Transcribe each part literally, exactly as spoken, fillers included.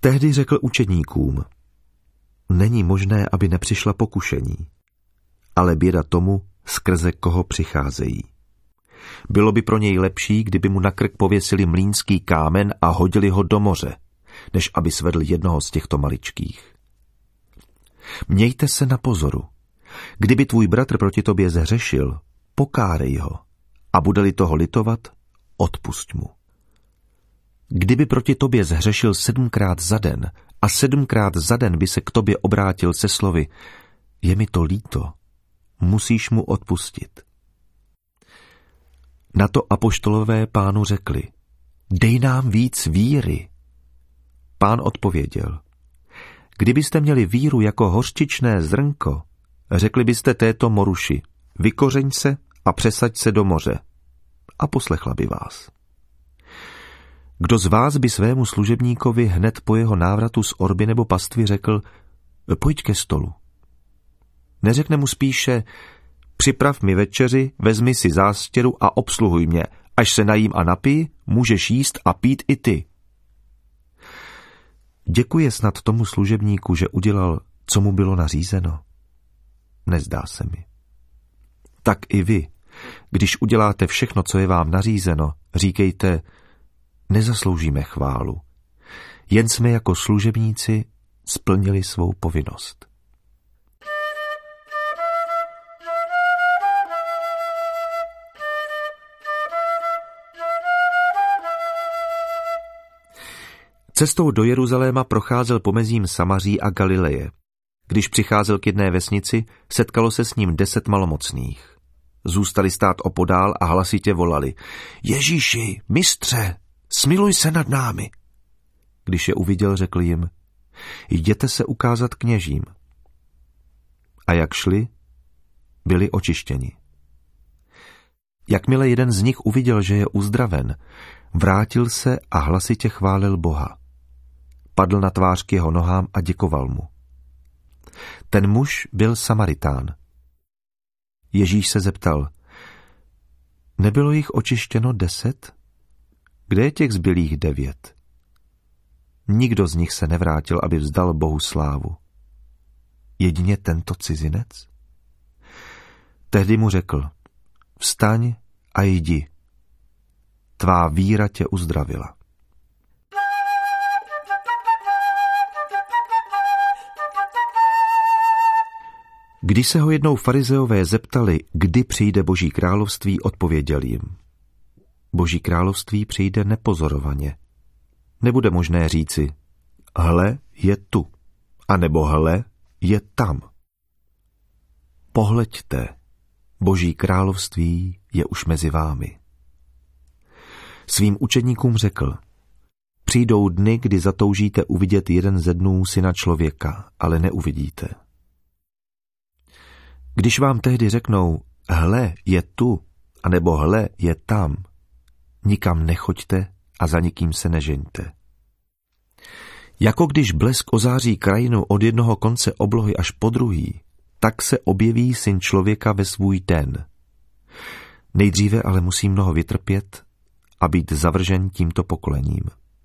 Tehdy řekl učedníkům: Není možné, aby nepřišla pokušení, ale běda tomu, skrze koho přicházejí. Bylo by pro něj lepší, kdyby mu na krk pověsili mlýnský kámen a hodili ho do moře, než aby svedl jednoho z těchto maličkých. Mějte se na pozoru. Kdyby tvůj bratr proti tobě zhřešil, pokárej ho, a bude-li toho litovat, odpusť mu. Kdyby proti tobě zhřešil sedmkrát za den a sedmkrát za den by se k tobě obrátil se slovy: Je mi to líto, musíš mu odpustit. Na to apoštolové Pánu řekli: Dej nám víc víry. Pán odpověděl: Kdybyste měli víru jako hořčičné zrnko, řekli byste této moruši: Vykořeň se a přesaď se do moře, a poslechla by vás. Kdo z vás by svému služebníkovi hned po jeho návratu z orby nebo pastvy řekl: Pojď ke stolu? Neřekne mu spíše: Připrav mi večeři, vezmi si zástěru a obsluhuj mě. Až se najím a napij, můžeš jíst a pít i ty. Děkuje snad tomu služebníku, že udělal, co mu bylo nařízeno? Nezdá se mi. Tak i vy, když uděláte všechno, co je vám nařízeno, říkejte: Nezasloužíme chválu, jen jsme jako služebníci splnili svou povinnost. Cestou do Jeruzaléma procházel pomezím Samaří a Galileje. Když přicházel k jedné vesnici, setkalo se s ním deset malomocných. Zůstali stát opodál a hlasitě volali: Ježíši, mistře, smiluj se nad námi. Když je uviděl, řekl jim: Jděte se ukázat kněžím. A jak šli, byli očištěni. Jakmile jeden z nich uviděl, že je uzdraven, vrátil se a hlasitě chválil Boha. Padl na tvář k jeho nohám a děkoval mu. Ten muž byl Samaritán. Ježíš se zeptal: Nebylo jich očištěno deset? Kde je těch zbylých devět? Nikdo z nich se nevrátil, aby vzdal Bohu slávu. Jedině tento cizinec? Tehdy mu řekl: Vstaň a jdi. Tvá víra tě uzdravila. Když se ho jednou farizeové zeptali, kdy přijde Boží království, odpověděl jim: Boží království přijde nepozorovaně. Nebude možné říci: Hle, je tu, anebo hle, je tam. Pohleďte, Boží království je už mezi vámi. Svým učedníkům řekl: Přijdou dny, kdy zatoužíte uvidět jeden ze dnů Syna člověka, ale neuvidíte. Když vám tehdy řeknou: Hle, je tu, anebo hle, je tam, nikam nechoďte a za nikým se nežeňte. Jako když blesk ozáří krajinu od jednoho konce oblohy až po druhý, tak se objeví Syn člověka ve svůj den. Nejdříve ale musí mnoho vytrpět a být zavržen tímto pokolením.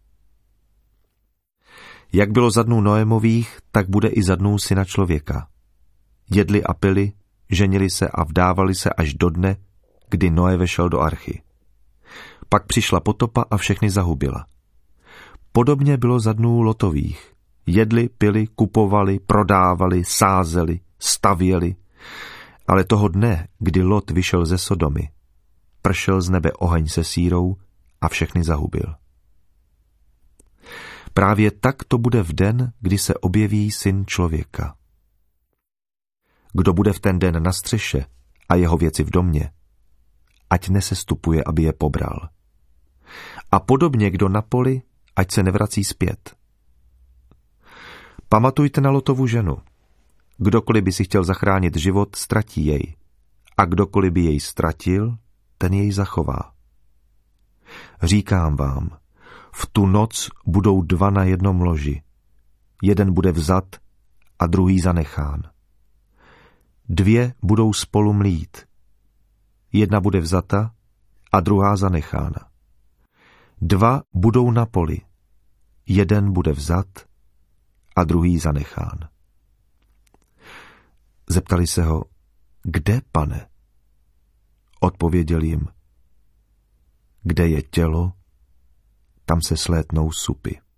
Jak bylo za dnů Noémových, tak bude i za dnů Syna člověka. Jedli a pili, ženili se a vdávali se až do dne, kdy Noé vešel do archy. Pak přišla potopa a všechny zahubila. Podobně bylo za dnů Lotových. Jedli, pili, kupovali, prodávali, sázeli, stavěli. Ale toho dne, kdy Lot vyšel ze Sodomy, pršel z nebe oheň se sírou a všechny zahubil. Právě tak to bude v den, kdy se objeví Syn člověka. Kdo bude v ten den na střeše a jeho věci v domě, ať nesestupuje, aby je pobral. A podobně kdo na poli, ať se nevrací zpět. Pamatujte na Lotovu ženu. Kdokoliv by si chtěl zachránit život, ztratí jej. A kdokoliv by jej ztratil, ten jej zachová. Říkám vám, v tu noc budou dva na jednom loži. Jeden bude vzat a druhý zanechán. Dvě budou spolu mlít. Jedna bude vzata a druhá zanechána. Dva budou na poli. Jeden bude vzat a druhý zanechán. Zeptali se ho, kde, pane? Odpověděl jim, kde je tělo, tam se slétnou supy.